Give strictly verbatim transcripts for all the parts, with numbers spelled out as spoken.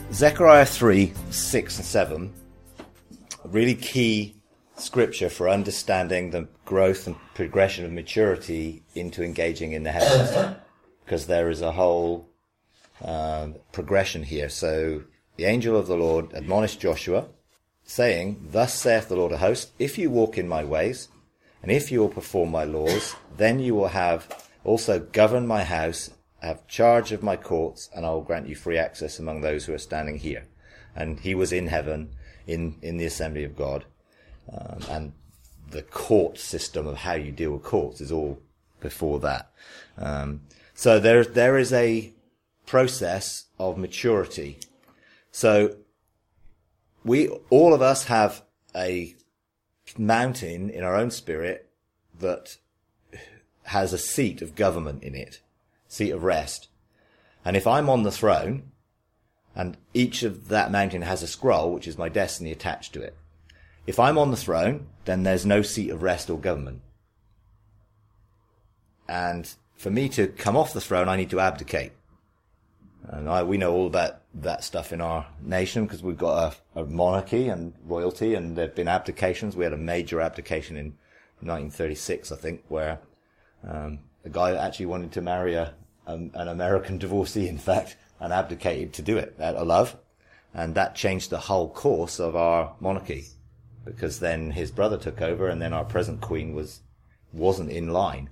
Zechariah three, six and seven, a really key scripture for understanding the growth and progression of maturity into engaging in the heavens, because there is a whole um, progression here. So the angel of the Lord admonished Joshua, saying, "Thus saith the Lord of hosts, if you walk in my ways, and if you will perform my laws, then you will have also govern my house, have charge of my courts, and I will grant you free access among those who are standing here." And he was in heaven, in, in the assembly of God. Um, and the court system of how you deal with courts is all before that. Um, so there, there is a process of maturity. So we, all of us have a mountain in our own spirit that has a seat of government in it, seat of rest. And if I'm on the throne, and each of that mountain has a scroll, which is my destiny, attached to it. If I'm on the throne, then there's no seat of rest or government. And for me to come off the throne, I need to abdicate. And I, we know all about that stuff in our nation, because we've got a, a monarchy and royalty, and there have been abdications. We had a major abdication in nineteen thirty-six, I think, where um, a guy actually wanted to marry a, um, an American divorcee, in fact, and abdicated to do it out of love. And that changed the whole course of our monarchy, because then his brother took over, and then our present queen was, wasn't in line.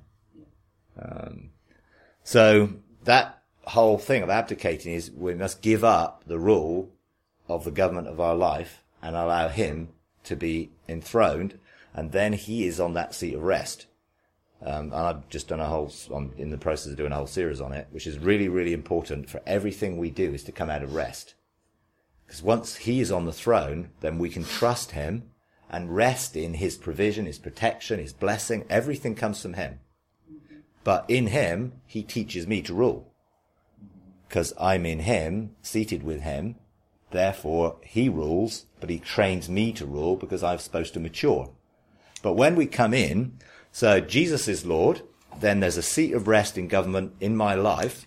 Um, so that whole thing of abdicating is we must give up the rule of the government of our life and allow him to be enthroned, and then he is on that seat of rest. Um, and I've just done a whole, I'm in the process of doing a whole series on it, which is really, really important for everything we do, is to come out of rest. Because once he is on the throne, then we can trust him and rest in his provision, his protection, his blessing. Everything comes from him. But in him, he teaches me to rule. Because I'm in him, seated with him. Therefore, he rules, but he trains me to rule, because I'm supposed to mature. But when we come in, so Jesus is Lord, then there's a seat of rest in government in my life.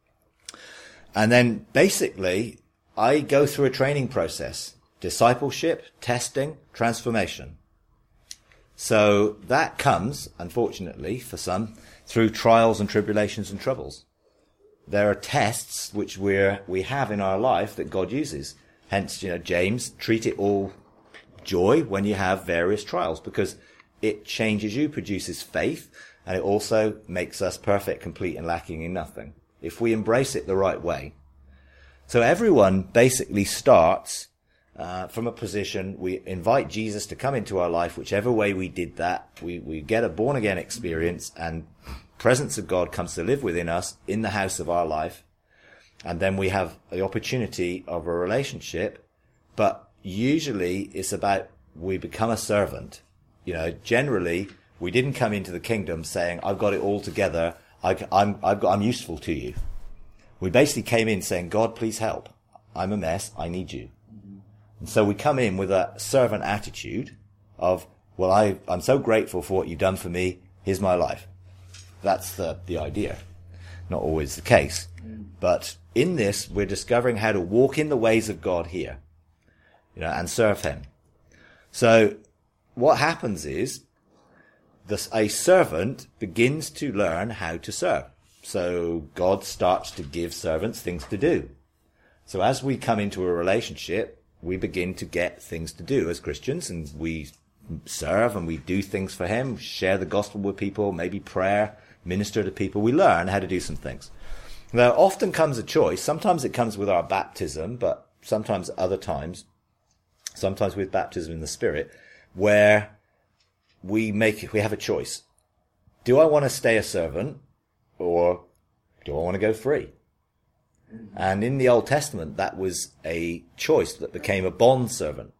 And then basically, I go through a training process. Discipleship, testing, transformation. So that comes, unfortunately, for some, through trials and tribulations and troubles. There are tests which we're, we have in our life that God uses. Hence, you know, James, treat it all joy when you have various trials, because it changes you, produces faith, and it also makes us perfect, complete, and lacking in nothing, if we embrace it the right way. So everyone basically starts uh, from a position, we invite Jesus to come into our life, whichever way we did that, we, we get a born-again experience, and presence of God comes to live within us in the house of our life, and then we have the opportunity of a relationship, but usually it's about we become a servant. You know, generally, we didn't come into the kingdom saying, I've got it all together, I, I'm, I've got, I'm useful to you. We basically came in saying, God, please help. I'm a mess, I need you. And so we come in with a servant attitude of, well, I, I'm so grateful for what you've done for me, here's my life. That's the, the idea. Not always the case. But in this, we're discovering how to walk in the ways of God here, you know, and serve him. So what happens is this, a servant begins to learn how to serve. So God starts to give servants things to do. So as we come into a relationship, we begin to get things to do as Christians, and we serve and we do things for him, share the gospel with people, maybe prayer, minister to people. We learn how to do some things. There often comes a choice. Sometimes it comes with our baptism, but sometimes other times, sometimes with baptism in the Spirit, where we make, we have a choice. Do I want to stay a servant, or do I want to go free? And in the Old Testament, that was a choice that became a bond servant.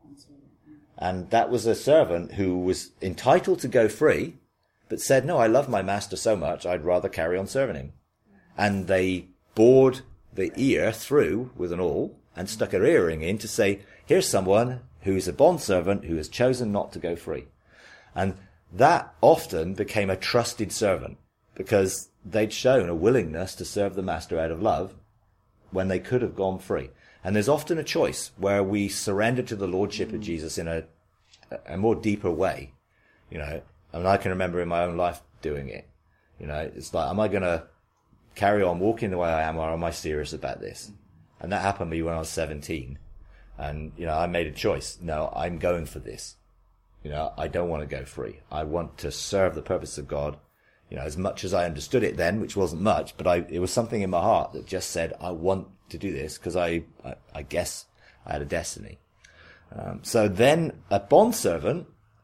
And that was a servant who was entitled to go free, but said, no, I love my master so much, I'd rather carry on serving him. And they bored the ear through with an awl and stuck an earring in to say, here's someone who's a bond servant who has chosen not to go free. And that often became a trusted servant, because they'd shown a willingness to serve the master out of love when they could have gone free. And there's often a choice where we surrender to the lordship of Jesus in a, a more deeper way. You know, I mean, I can remember in my own life doing it. You know, it's like, am I going to carry on walking the way I am, or am I serious about this? And that happened to me when I was seventeen. And, you know, I made a choice. No, I'm going for this. You know, I don't want to go free. I want to serve the purpose of God. You know, as much as I understood it then, which wasn't much, but I, it was something in my heart that just said, I want to do this because I, I, I guess I had a destiny. Um, so then a bondservant,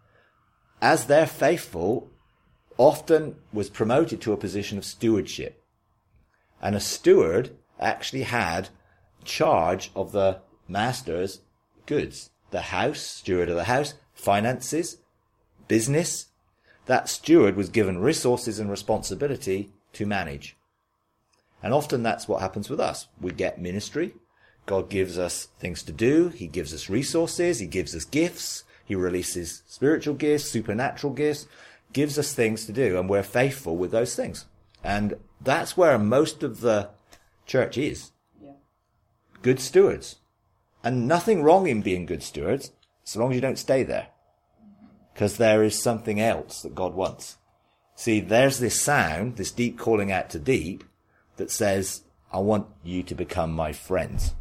as they're faithful, often was promoted to a position of stewardship. And a steward actually had charge of the master's goods. The house, steward of the house, finances, business. That steward was given resources and responsibility to manage. And often that's what happens with us. We get ministry. God gives us things to do. He gives us resources. He gives us gifts. He releases spiritual gifts, supernatural gifts, gives us things to do, and we're faithful with those things. And that's where most of the church is. Yeah. Good stewards. And nothing wrong in being good stewards, so long as you don't stay there. Because there is something else that God wants. See, there's this sound, this deep calling out to deep, that says, I want you to become my friends.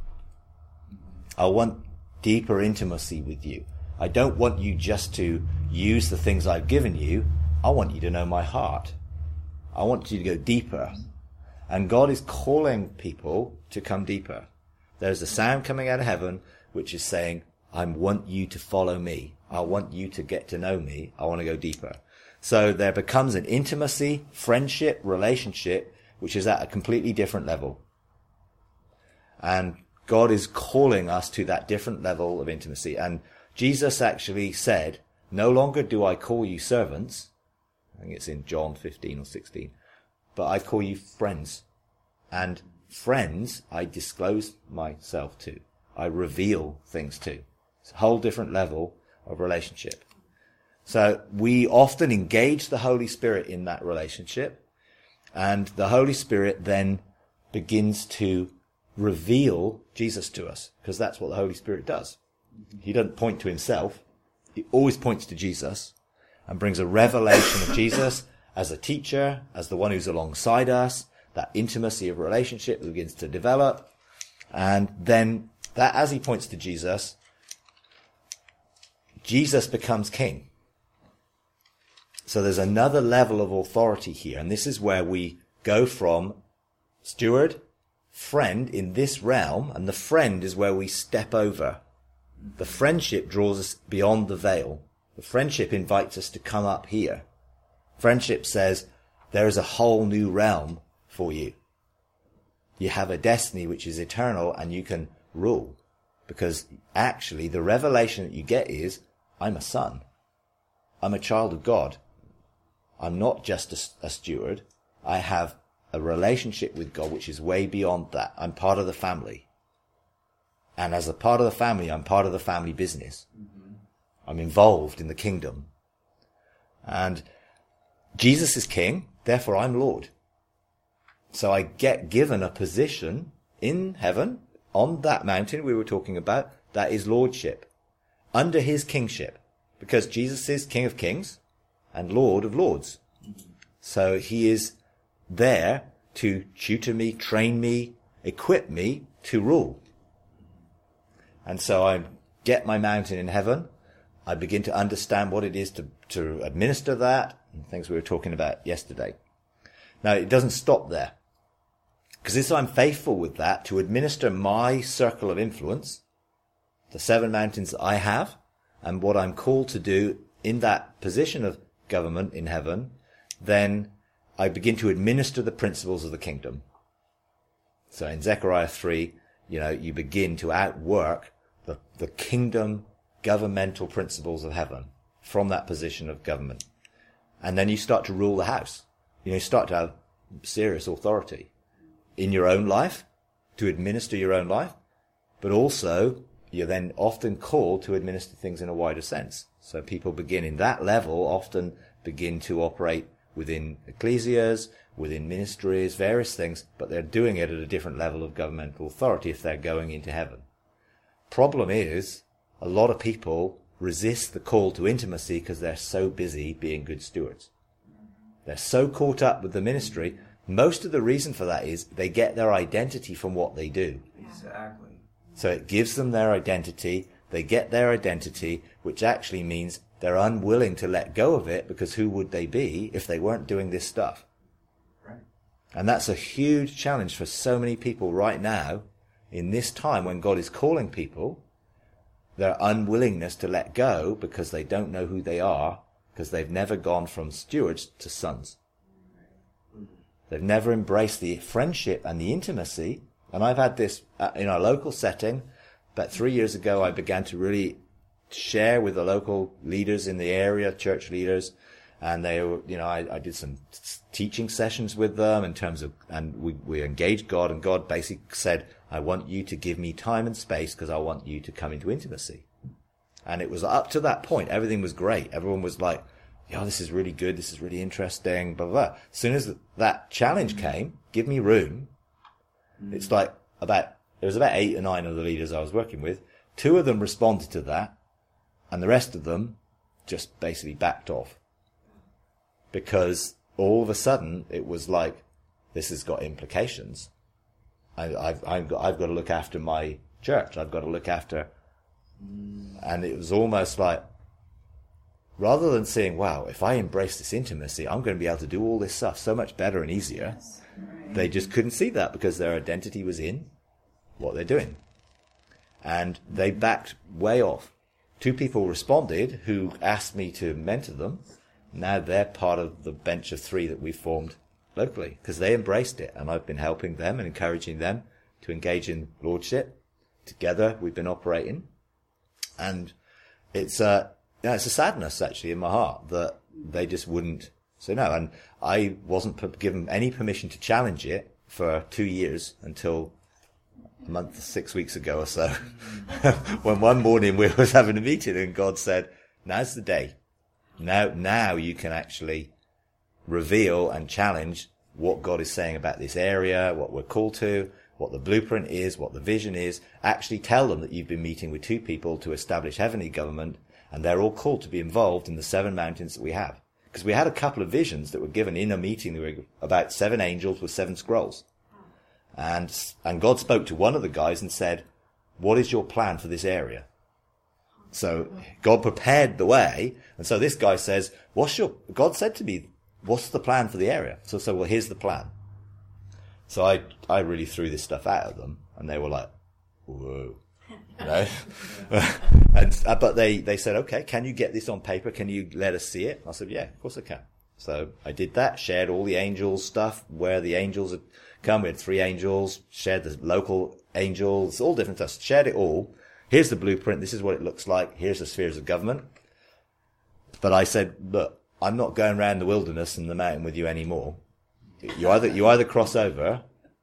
I want deeper intimacy with you. I don't want you just to use the things I've given you. I want you to know my heart. I want you to go deeper. And God is calling people to come deeper. There's a sound coming out of heaven which is saying, I want you to follow me. I want you to get to know me. I want to go deeper. So there becomes an intimacy, friendship, relationship, which is at a completely different level. And God is calling us to that different level of intimacy. And Jesus actually said, no longer do I call you servants. I think it's in John fifteen or sixteen. But I call you friends. And friends, I disclose myself to. I reveal things to. It's a whole different level of relationship. So we often engage the Holy Spirit in that relationship. And the Holy Spirit then begins to reveal Jesus to us. Because that's what the Holy Spirit does. He doesn't point to himself. He always points to Jesus and brings a revelation of Jesus as a teacher, as the one who's alongside us. That intimacy of relationship begins to develop. And then that, as he points to Jesus, Jesus becomes king. So there's another level of authority here. And this is where we go from steward, friend in this realm. And the friend is where we step over. The friendship draws us beyond the veil. The friendship invites us to come up here. Friendship says there is a whole new realm for you. You have a destiny which is eternal and you can rule. Because actually the revelation that you get is, I'm a son. I'm a child of God. I'm not just a, a steward. I have a relationship with God which is way beyond that. I'm part of the family. And as a part of the family, I'm part of the family business. Mm-hmm. I'm involved in the kingdom. And Jesus is king, therefore I'm Lord. So I get given a position in heaven, on that mountain we were talking about, that is lordship, under his kingship. Because Jesus is King of Kings and Lord of Lords. Mm-hmm. So he is there to tutor me, train me, equip me to rule. And so I get my mountain in heaven. I begin to understand what it is to, to administer that, and things we were talking about yesterday. Now, it doesn't stop there. Because if I'm faithful with that, to administer my circle of influence, the seven mountains that I have, and what I'm called to do in that position of government in heaven, then I begin to administer the principles of the kingdom. So in Zechariah three, you know, you begin to outwork the, the kingdom governmental principles of heaven from that position of government. And then you start to rule the house. You know, you start to have serious authority in your own life, to administer your own life, but also you're then often called to administer things in a wider sense. So people begin in that level, often begin to operate within ecclesias, within ministries, various things, but they're doing it at a different level of governmental authority if they're going into heaven. Problem is, a lot of people resist the call to intimacy because they're so busy being good stewards. They're so caught up with the ministry. Most of the reason for that is they get their identity from what they do. Exactly. So it gives them their identity. They get their identity, which actually means they're unwilling to let go of it, because who would they be if they weren't doing this stuff? Right. And that's a huge challenge for so many people right now, in this time when God is calling people. Their unwillingness to let go because they don't know who they are, because they've never gone from stewards to sons. They've never embraced the friendship and the intimacy. And I've had this in our local setting. About three years ago, I began to really share with the local leaders in the area, church leaders, and they were, you know, I, I did some teaching sessions with them in terms of, and we, we engaged God, and God basically said, I want you to give me time and space because I want you to come into intimacy. And it was up to that point, everything was great. Everyone was like, yeah, this is really good. This is really interesting, blah, blah, blah. As soon as that challenge came, give me room. Mm. It's like about, there was about eight or nine of the leaders I was working with. Two of them responded to that, and the rest of them just basically backed off. Because all of a sudden, it was like, this has got implications. I, I've, I've got, I've got to look after my church. I've got to look after, and it was almost like, rather than saying, wow, if I embrace this intimacy, I'm going to be able to do all this stuff so much better and easier. Yes. Right. They just couldn't see that because their identity was in what they're doing. And they backed way off. Two people responded who asked me to mentor them. Now they're part of the bench of three that we formed locally because they embraced it. And I've been helping them and encouraging them to engage in lordship. Together we've been operating. And it's a, yeah, it's a sadness actually in my heart that they just wouldn't say no. And I wasn't given any permission to challenge it for two years until a month, six weeks ago or so, when one morning we was having a meeting and God said, now's the day. Now, now you can actually reveal and challenge what God is saying about this area, what we're called to, what the blueprint is, what the vision is. Actually tell them that you've been meeting with two people to establish heavenly government, and they're all called to be involved in the seven mountains that we have. Because we had a couple of visions that were given in a meeting that were about seven angels with seven scrolls. And, and God spoke to one of the guys and said, what is your plan for this area? So God prepared the way. And so this guy says, what's your, God said to me, what's the plan for the area? So I said, well, here's the plan. So I, I really threw this stuff out at them, and they were like, whoa, you know? and, uh, but they, they said, okay, can you get this on paper? Can you let us see it? I said, yeah, of course I can. So I did that, shared all the angels stuff, where the angels had come. We had three angels, shared the local angels, all different stuff, shared it all. Here's the blueprint. This is what it looks like. Here's the spheres of government. But I said, look, I'm not going around the wilderness and the mountain with you anymore. You either, you either cross over,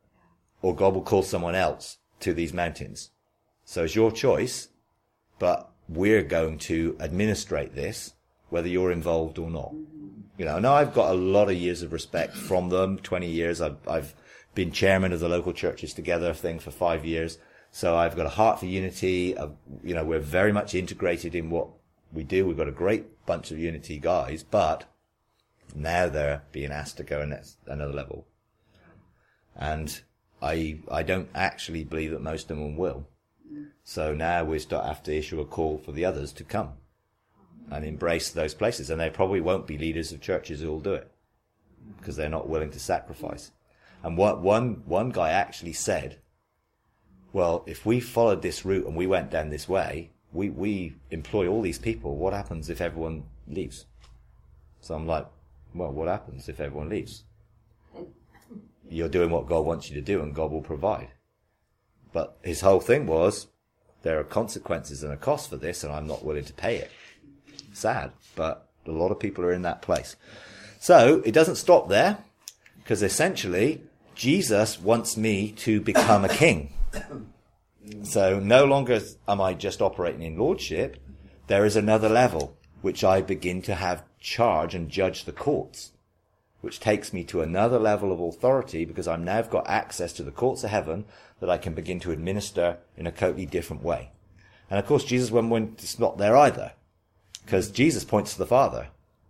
or God will call someone else to these mountains. So it's your choice, but we're going to administrate this, whether you're involved or not. You know, now I've got a lot of years of respect from them, twenty years. I've, I've been chairman of the local churches together thing for five years. So I've got a heart for unity. Uh, you know, we're very much integrated in what we do. We've got a great bunch of unity guys, but now they're being asked to go next another level. And I, I don't actually believe that most of them will. So now we start have to issue a call for the others to come and embrace those places. And they probably won't be leaders of churches who will do it because they're not willing to sacrifice. And what one, one guy actually said, well, if we followed this route and we went down this way, we, we employ all these people. What happens if everyone leaves? So I'm like, well, what happens if everyone leaves? You're doing what God wants you to do and God will provide. But his whole thing was, there are consequences and a cost for this and I'm not willing to pay it. Sad, but a lot of people are in that place. So it doesn't stop there, because essentially Jesus wants me to become a king. So no longer am I just operating in lordship. There is another level, which I begin to have charge and judge the courts. which takes me to another level of authority because I've now got access to the courts of heaven that I can begin to administer in a totally different way. And of course, Jesus wasn't not there either, because Jesus points to the Father.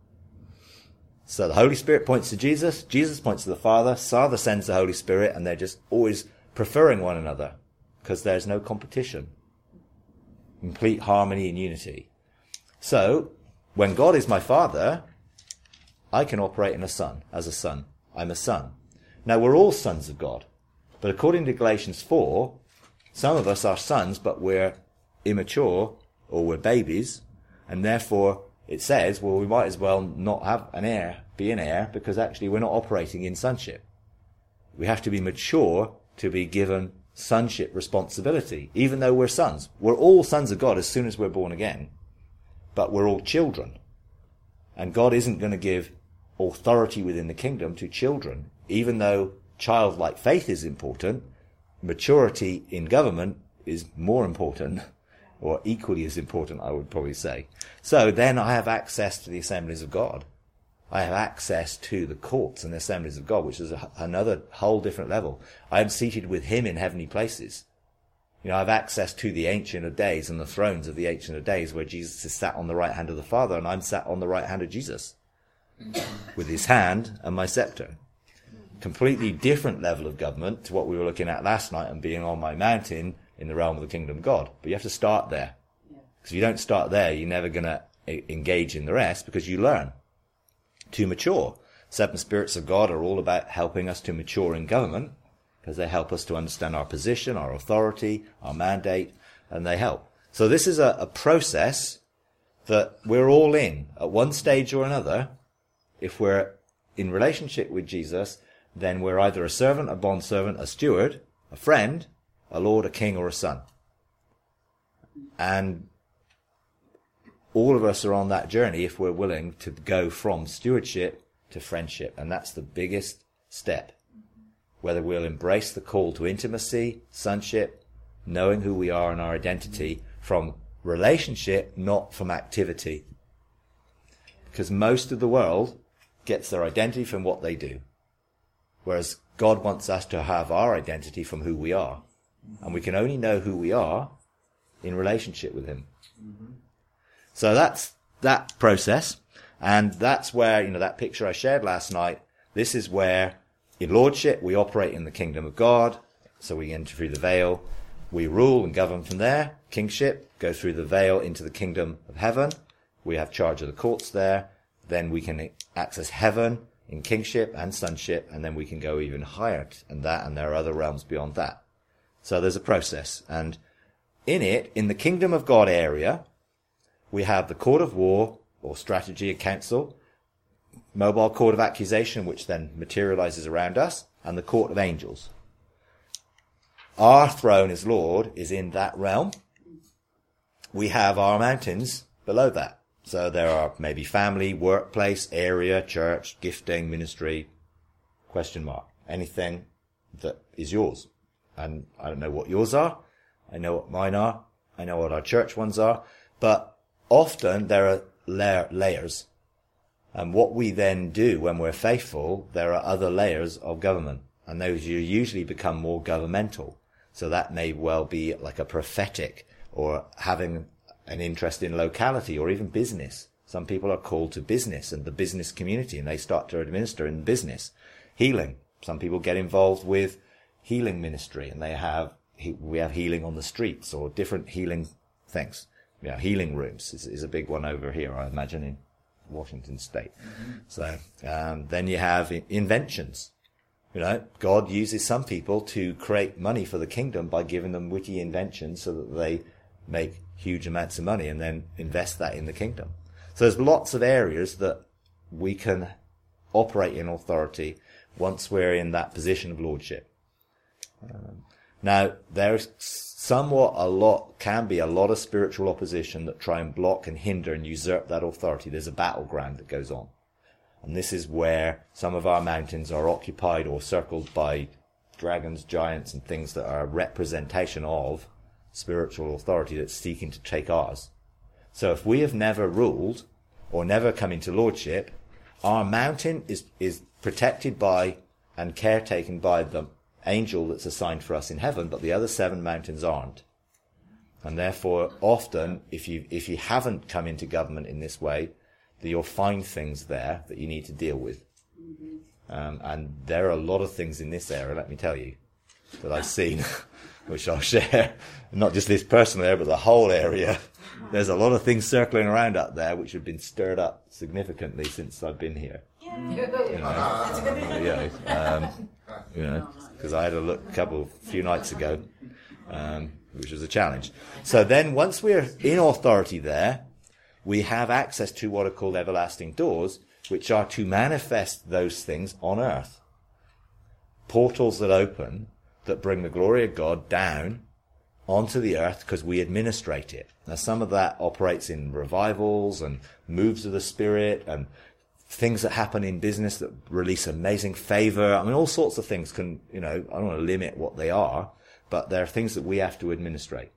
So the Holy Spirit points to Jesus, Jesus points to the Father, Father sends the Holy Spirit, and they're just always preferring one another because there's no competition. Complete harmony and unity. So, when God is my Father, I can operate in a son, as a son. I'm a son. Now, we're all sons of God. But according to Galatians four, some of us are sons, but we're immature, or we're babies, and therefore it says, well, we might as well not have an heir, be an heir, because actually we're not operating in sonship. We have to be mature to be given sonship responsibility, even though we're sons. We're all sons of God as soon as we're born again, but we're all children. And God isn't going to give authority within the kingdom to children, even though childlike faith is important. Maturity in government is more important, or equally as important, I would probably say. So then I have access to the assemblies of God. I have access to the courts and the assemblies of God, which is a, another whole different level. I am seated with him in heavenly places. You know, I have access to the Ancient of Days and the thrones of the Ancient of Days, where Jesus is sat on the right hand of the Father, and I'm sat on the right hand of Jesus with his hand and my scepter. Completely different level of government to what we were looking at last night and being on my mountain in the realm of the kingdom of God. But you have to start there. Because if you don't start there, you're never going to engage in the rest, because you learn to mature. Seven spirits of God are all about helping us to mature in government, because they help us to understand our position, our authority, our mandate, and they help. So this is a, a process that we're all in at one stage or another. If we're in relationship with Jesus, then we're either a servant, a bondservant, a steward, a friend, a lord, a king, or a son. And all of us are on that journey if we're willing to go from stewardship to friendship. And that's the biggest step. Whether we'll embrace the call to intimacy, sonship, knowing who we are and our identity from relationship, not from activity. Because most of the world gets their identity from what they do. Whereas God wants us to have our identity from who we are. And we can only know who we are in relationship with him. Mm-hmm. So that's that process. And that's where, you know, that picture I shared last night, this is where in lordship we operate in the kingdom of God. So we enter through the veil. We rule and govern from there. Kingship, go through the veil into the kingdom of heaven. We have charge of the courts there. Then we can access heaven in kingship and sonship, and then we can go even higher than that, and there are other realms beyond that. So there's a process. And in it, in the kingdom of God area, we have the court of war, or strategy and counsel, mobile court of accusation, which then materializes around us, and the court of angels. Our throne as Lord is in that realm. We have our mountains below that. So there are maybe family, workplace, area, church, gifting, ministry, question mark. Anything that is yours. And I don't know what yours are. I know what mine are. I know what our church ones are. But often there are layer, layers. And what we then do when we're faithful, there are other layers of government. And those you usually become more governmental. So that may well be like a prophetic, or having an interest in locality, or even business. Some people are called to business and the business community, and they start to administer in business. Healing. Some people get involved with healing ministry, and they have, we have healing on the streets, or different healing things. Yeah, healing rooms is, is a big one over here, I imagine, in Washington State. Mm-hmm. So, um, then you have inventions. You know, God uses some people to create money for the kingdom by giving them witty inventions so that they make huge amounts of money and then invest that in the kingdom. So there's lots of areas that we can operate in authority once we're in that position of lordship. Um, now, there's somewhat a lot, can be a lot of spiritual opposition that try and block and hinder and usurp that authority. There's a battleground that goes on. And this is where some of our mountains are occupied or circled by dragons, giants, and things that are a representation of spiritual authority that's seeking to take ours. So if we have never ruled or never come into lordship, our mountain is, is protected by and caretaken by the angel that's assigned for us in heaven, but the other seven mountains aren't. And therefore, often, if you, if you haven't come into government in this way, that you'll find things there that you need to deal with. Um, and there are a lot of things in this area, let me tell you, that I've seen, which I'll share. Not just this personal area, but the whole area. There's a lot of things circling around up there which have been stirred up significantly since I've been here. You know, you know, um, you know, because I had a look a couple, few nights ago, um, which was a challenge. So then, once we're in authority there, we have access to what are called everlasting doors, which are to manifest those things on earth. Portals that open, that bring the glory of God down onto the earth because we administrate it. Now, some of that operates in revivals and moves of the Spirit and things that happen in business that release amazing favor. I mean, all sorts of things can, you know, I don't want to limit what they are, but there are things that we have to administrate.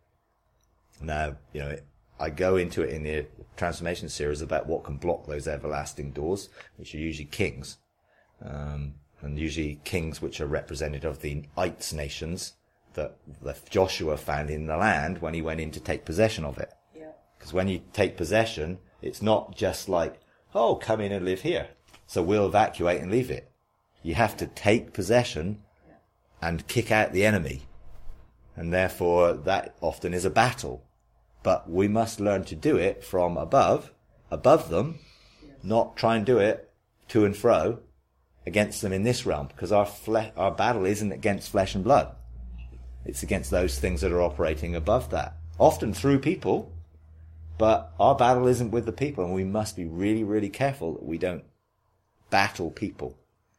Now, you know, I go into it in the transformation series about what can block those everlasting doors, which are usually kings. Um, and usually kings which are representative of the ites nations that, that Joshua found in the land when he went in to take possession of it. Because yeah. when you take possession, it's not just like, oh, come in and live here, so we'll evacuate and leave it. You have to take possession yeah. and kick out the enemy. And therefore, that often is a battle. But we must learn to do it from above, above them, yes. not try and do it to and fro against them in this realm, because our fle- our battle isn't against flesh and blood. It's against those things that are operating above that, often through people, but our battle isn't with the people, and we must be really, really careful that we don't battle people.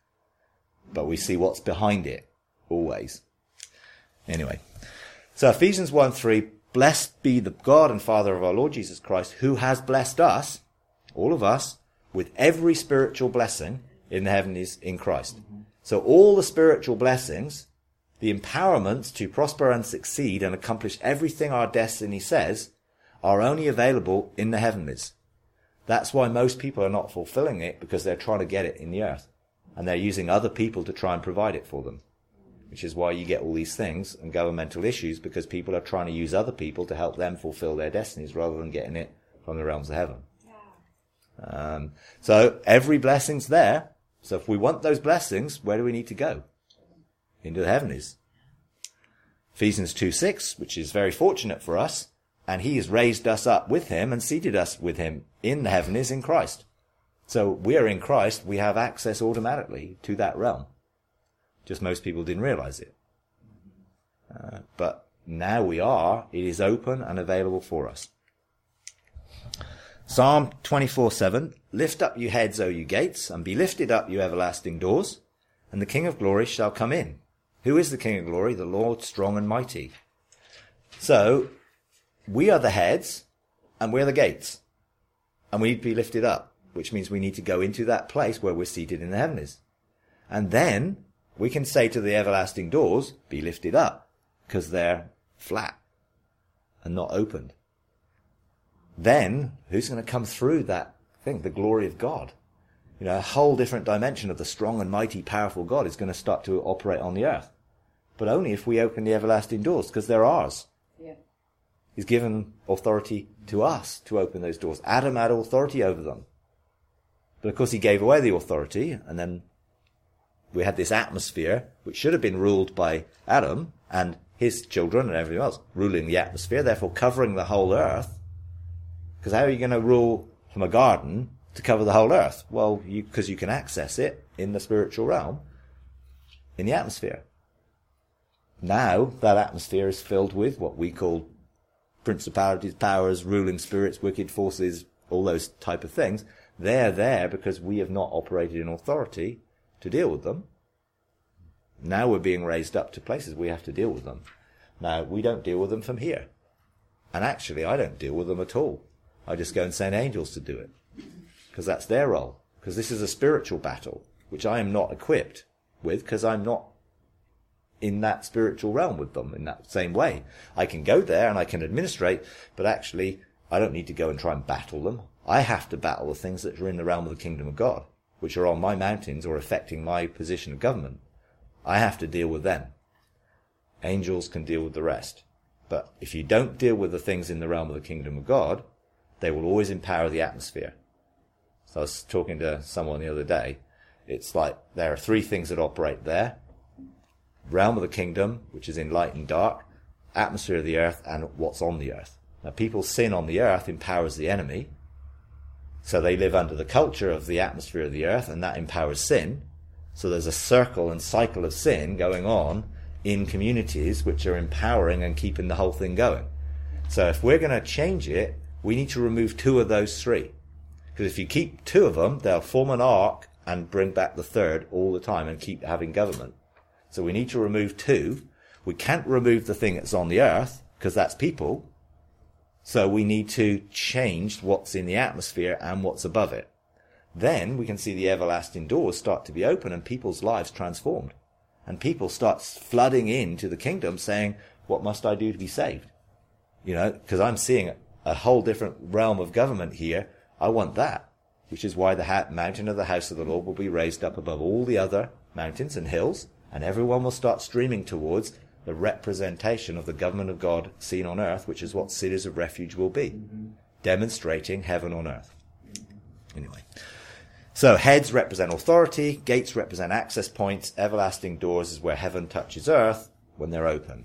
But we see what's behind it, always. Anyway, so Ephesians one three, blessed be the God and Father of our Lord Jesus Christ, who has blessed us, all of us, with every spiritual blessing in the heavenlies in Christ. Mm-hmm. So all the spiritual blessings, the empowerments to prosper and succeed and accomplish everything our destiny says, are only available in the heavenlies. That's why most people are not fulfilling it, because they're trying to get it in the earth. And they're using other people to try and provide it for them. Which is why you get all these things and governmental issues, because people are trying to use other people to help them fulfill their destinies rather than getting it from the realms of heaven. Yeah. Um, so every blessing's there. So if we want those blessings, where do we need to go? Into the heavenlies. Ephesians two six, which is very fortunate for us, and he has raised us up with him and seated us with him in the heavenlies in Christ. So we are in Christ, we have access automatically to that realm. Just most people didn't realize it. Uh, but now we are, it is open and available for us. Psalm twenty-four seven, lift up you heads, O you gates, and be lifted up, you everlasting doors, and the King of glory shall come in. Who is the King of glory? The Lord strong and mighty. So, we are the heads, and we're the gates. And we need to be lifted up, which means we need to go into that place where we're seated in the heavenlies. And then, we can say to the everlasting doors, be lifted up, because they're flat and not opened. Then, who's going to come through that thing? The glory of God. You know, a whole different dimension of the strong and mighty, powerful God is going to start to operate on the earth. But only if we open the everlasting doors, because they're ours. Yeah. He's given authority to us to open those doors. Adam had authority over them. But of course he gave away the authority, and then we had this atmosphere, which should have been ruled by Adam and his children and everything else, ruling the atmosphere, therefore covering the whole earth. Because how are you going to rule from a garden to cover the whole earth? Well, you, because you can access it in the spiritual realm, in the atmosphere. Now, that atmosphere is filled with what we call principalities, powers, ruling spirits, wicked forces, all those type of things. They're there because we have not operated in authority to deal with them. Now we're being raised up to places we have to deal with them. Now, we don't deal with them from here. And actually, I don't deal with them at all. I just go and send angels to do it. Because that's their role. Because this is a spiritual battle, which I am not equipped with, because I'm not in that spiritual realm with them in that same way. I can go there and I can administrate, but actually, I don't need to go and try and battle them. I have to battle the things that are in the realm of the kingdom of God. which are on my mountains or affecting my position of government, I have to deal with them. Angels can deal with the rest. But if you don't deal with the things in the realm of the kingdom of God, they will always empower the atmosphere. So I was talking to someone the other day. It's like there are three things that operate there. Realm of the kingdom, which is in light and dark, atmosphere of the earth, and what's on the earth. Now, people's sin on the earth empowers the enemy. So they live under the culture of the atmosphere of the earth, and that empowers sin. So there's a circle and cycle of sin going on in communities which are empowering and keeping the whole thing going. So if we're going to change it, we need to remove two of those three. Because if you keep two of them, they'll form an arc and bring back the third all the time and keep having government. So we need to remove two. We can't remove the thing that's on the earth, because that's people. So we need to change what's in the atmosphere and what's above it. Then we can see the everlasting doors start to be open and people's lives transformed. And people start flooding into the kingdom saying, what must I do to be saved? You know, because I'm seeing a whole different realm of government here. I want that, which is why the ha- mountain of the house of the Lord will be raised up above all the other mountains and hills, and everyone will start streaming towards the representation of the government of God seen on earth, which is what cities of refuge will be, mm-hmm. demonstrating heaven on earth. Mm-hmm. Anyway. So heads represent authority, gates represent access points, everlasting doors is where heaven touches earth when they're open.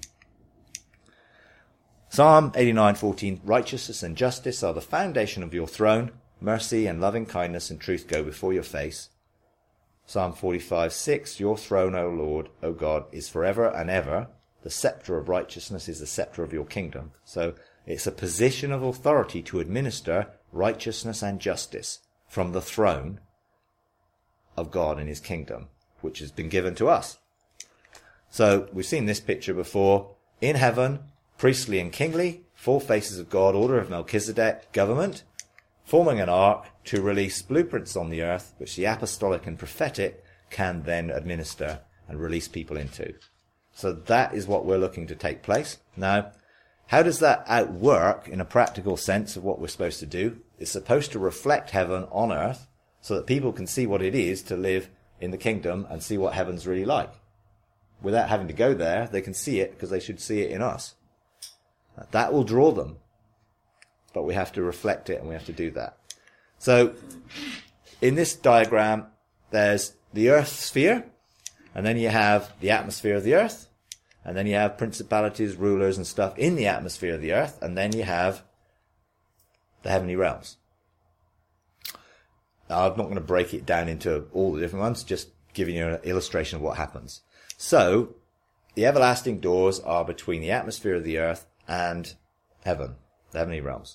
Psalm eighty-nine fourteen, righteousness and justice are the foundation of your throne. Mercy and loving kindness and truth go before your face. Psalm forty-five six, your throne, O Lord, O God, is forever and ever. The scepter of righteousness is the scepter of your kingdom. So it's a position of authority to administer righteousness and justice from the throne of God in his kingdom, which has been given to us. So we've seen this picture before. In heaven, priestly and kingly, four faces of God, order of Melchizedek, government, forming an ark to release blueprints on the earth, which the apostolic and prophetic can then administer and release people into. So that is what we're looking to take place. Now, how does that outwork in a practical sense of what we're supposed to do? It's supposed to reflect heaven on earth so that people can see what it is to live in the kingdom and see what heaven's really like. Without having to go there, they can see it because they should see it in us. That will draw them. But we have to reflect it and we have to do that. So, in this diagram, there's the earth sphere, and then you have the atmosphere of the earth, and then you have principalities, rulers, and stuff in the atmosphere of the earth, and then you have the heavenly realms. Now, I'm not going to break it down into all the different ones, just giving you an illustration of what happens. So, the everlasting doors are between the atmosphere of the earth and heaven, the heavenly realms.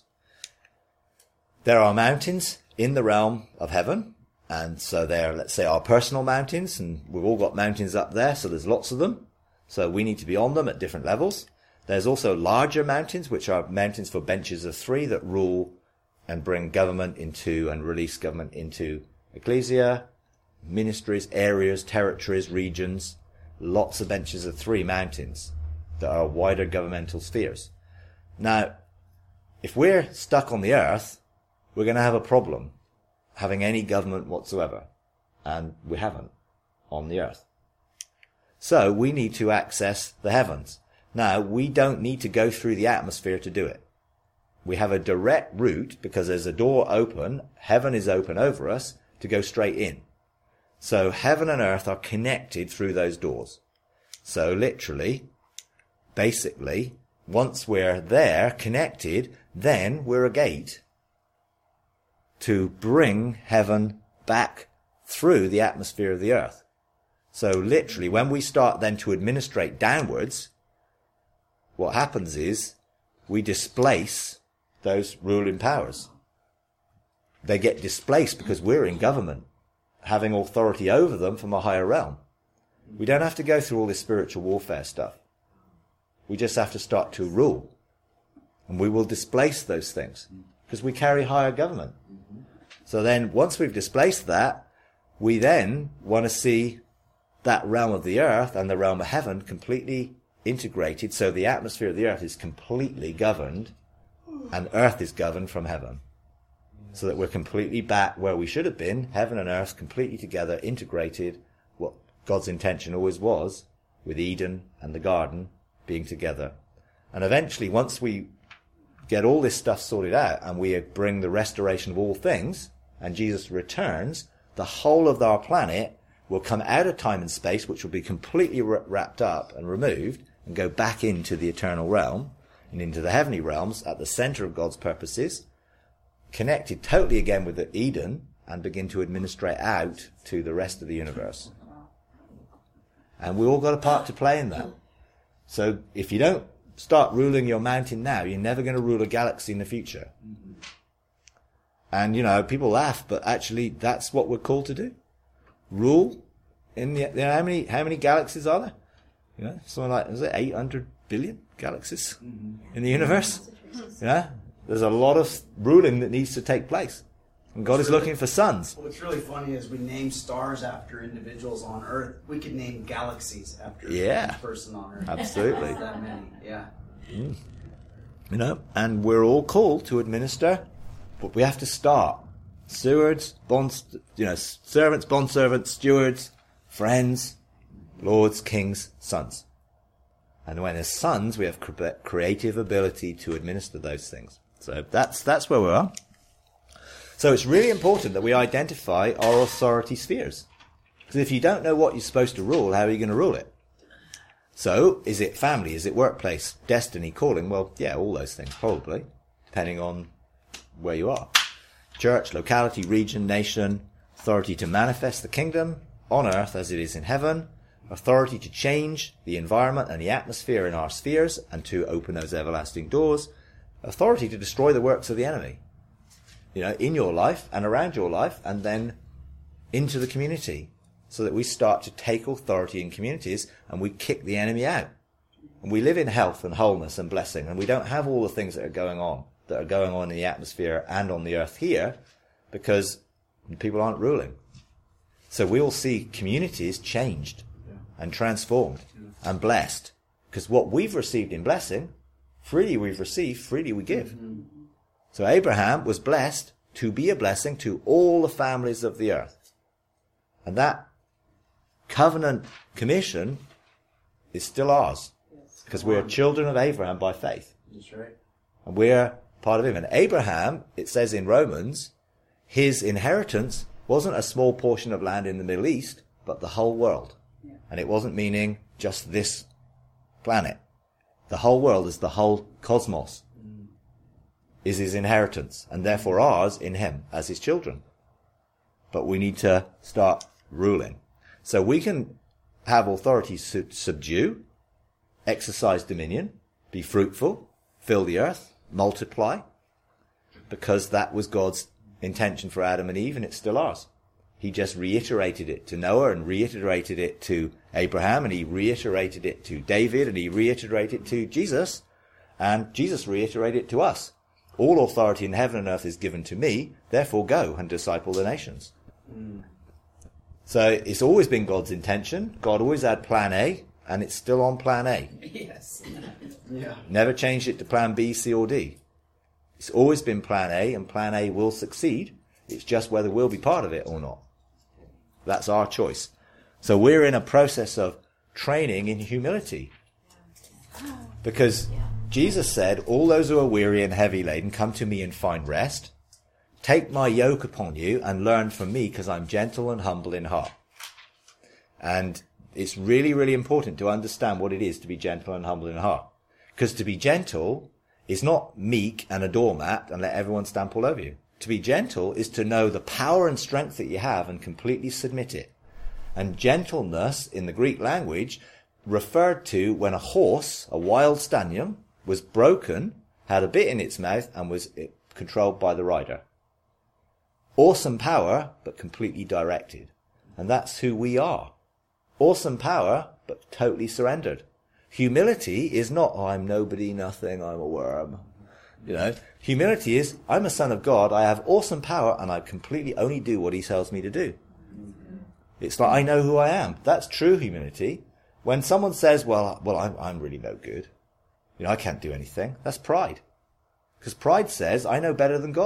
There are mountains in the realm of heaven, and so they're, let's say, our personal mountains, and we've all got mountains up there, so there's lots of them. So we need to be on them at different levels. There's also larger mountains, which are mountains for benches of three that rule and bring government into and release government into ecclesia, ministries, areas, territories, regions. Lots of benches of three mountains that are wider governmental spheres. Now, if we're stuck on the earth, we're going to have a problem having any government whatsoever. And we haven't on the earth. So we need to access the heavens. Now, we don't need to go through the atmosphere to do it. We have a direct route because there's a door open, heaven is open over us, to go straight in. So heaven and earth are connected through those doors. So literally, basically, once we're there, connected, then we're a gate to bring heaven back through the atmosphere of the earth. So literally, when we start then to administrate downwards, what happens is we displace those ruling powers. They get displaced because we're in government, having authority over them from a higher realm. We don't have to go through all this spiritual warfare stuff. We just have to start to rule. And we will displace those things because we carry higher government. So then once we've displaced that, we then want to see that realm of the earth and the realm of heaven completely integrated. So the atmosphere of the earth is completely governed and earth is governed from heaven. so that we're completely back where we should have been, heaven and earth completely together, integrated, what God's intention always was, with Eden and the garden being together. And eventually, once we get all this stuff sorted out and we bring the restoration of all things, and Jesus returns, the whole of our planet will come out of time and space, which will be completely wrapped up and removed, and go back into the eternal realm and into the heavenly realms at the center of God's purposes, connected totally again with the Eden, and begin to administrate out to the rest of the universe. And we all got a part to play in that. So if you don't start ruling your mountain now, you're never going to rule a galaxy in the future. And, you know, people laugh, but actually that's what we're called to do. Rule in the, you know, how many, how many galaxies are there? You know, something like, is it eight hundred billion galaxies in the universe? Yeah. There's a lot of ruling that needs to take place. And God is looking for sons. What's really funny is we name stars after individuals on Earth. We could name galaxies after yeah. each person on Earth. Absolutely. That many, yeah. Mm. You know, and we're all called to administer, but we have to start. Stewards, bond, you know, servants, bond servants, stewards, friends, lords, kings, sons. And when as sons, we have cre- creative ability to administer those things. So that's that's where we are. So it's really important that we identify our authority spheres. Because if you don't know what you're supposed to rule, how are you going to rule it? So, is it family? Is it workplace? Destiny? Calling? Well, yeah, all those things, probably, depending on where you are. Church, locality, region, nation, authority to manifest the kingdom on earth as it is in heaven, authority to change the environment and the atmosphere in our spheres and to open those everlasting doors, authority to destroy the works of the enemy, you know, in your life and around your life, and then into the community, so that we start to take authority in communities and we kick the enemy out. And we live in health and wholeness and blessing, and we don't have all the things that are going on, that are going on in the atmosphere and on the earth here, because people aren't ruling. So we will see communities changed and transformed and blessed, because what we've received in blessing, freely we've received, freely we give. Mm-hmm. So Abraham was blessed to be a blessing to all the families of the earth. And that covenant commission is still ours, because we're children of Abraham by faith. That's right. And we're part of him. And Abraham, it says in Romans, his inheritance wasn't a small portion of land in the Middle East, but the whole world. Yeah. And it wasn't meaning just this planet. The whole world is the whole cosmos, mm. is his inheritance, and therefore ours in him as his children. But we need to start ruling. So we can have authority to subdue, exercise dominion, be fruitful, fill the earth, multiply, because that was God's intention for Adam and Eve, and it's still ours. He just reiterated it to Noah, and reiterated it to Abraham, and he reiterated it to David, and he reiterated it to Jesus, and Jesus reiterated it to us. All authority in heaven and earth is given to me, therefore go and disciple the nations. Mm. So it's always been God's intention. God always had plan A, and it's still on plan A. Yes. Yeah. Never changed it to plan B, C, or D. It's always been plan A, and plan A will succeed. It's just whether we'll be part of it or not. That's our choice. So we're in a process of training in humility. Because Jesus said, all those who are weary and heavy laden, come to me and find rest. Take my yoke upon you and learn from me, because I'm gentle and humble in heart. And it's really, really important to understand what it is to be gentle and humble in heart. Because to be gentle is not meek and a doormat and let everyone stamp all over you. To be gentle is to know the power and strength that you have and completely submit it. And gentleness in the Greek language referred to when a horse, a wild stallion, was broken, had a bit in its mouth, and was controlled by the rider. Awesome power, but completely directed. And that's who we are. Awesome power, but totally surrendered. Humility is not, oh, I'm nobody, nothing, I'm a worm. You know, humility is, I'm a son of God, I have awesome power, and I completely only do what he tells me to do. It's like, I know who I am. That's true humility. When someone says, well, well, I'm, I'm really no good. You know, I can't do anything. That's pride. Because pride says, I know better than God.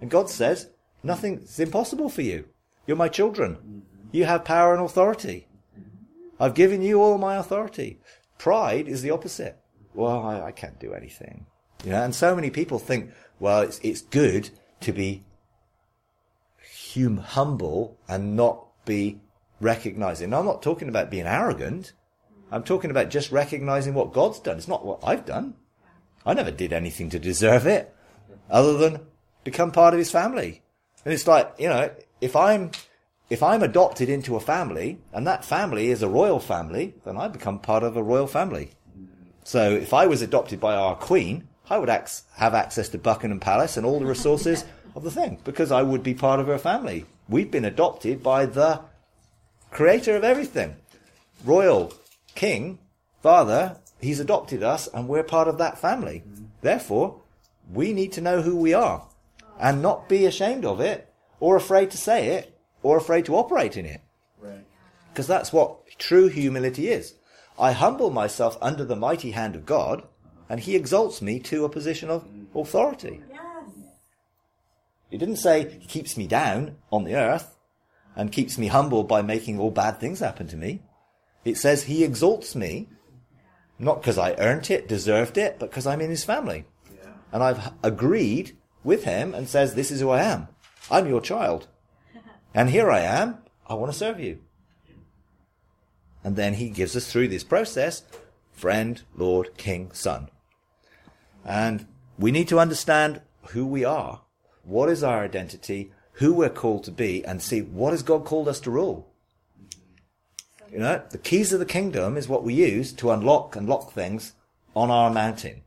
And God says, nothing's impossible for you. You're my children. You have power and authority. I've given you all my authority. Pride is the opposite. Well, I, I can't do anything. You know, and so many people think, well, it's, it's good to be hum, humble and not be recognizing. Now, I'm not talking about being arrogant. I'm talking about just recognizing what God's done. It's not what I've done. I never did anything to deserve it other than become part of his family. And it's like, you know, if I'm, if I'm adopted into a family and that family is a royal family, then I become part of a royal family. So if I was adopted by our queen, I would ac- have access to Buckingham Palace and all the resources of the thing because I would be part of her family. We've been adopted by the creator of everything. Royal king, father, he's adopted us and we're part of that family. Therefore, we need to know who we are and not be ashamed of it or afraid to say it or afraid to operate in it. Right. Because that's what true humility is. I humble myself under the mighty hand of God and he exalts me to a position of authority. Yes. He didn't say he keeps me down on the earth and keeps me humble by making all bad things happen to me. It says he exalts me, not because I earned it, deserved it, but because I'm in his family. Yeah. And I've agreed with him and says, this is who I am. I'm your child. And here I am. I want to serve you. And then he gives us through this process, friend, Lord, King, Son. And we need to understand who we are, what is our identity, who we're called to be, and see what has God called us to rule. You know, the keys of the kingdom is what we use to unlock and lock things on our mountain.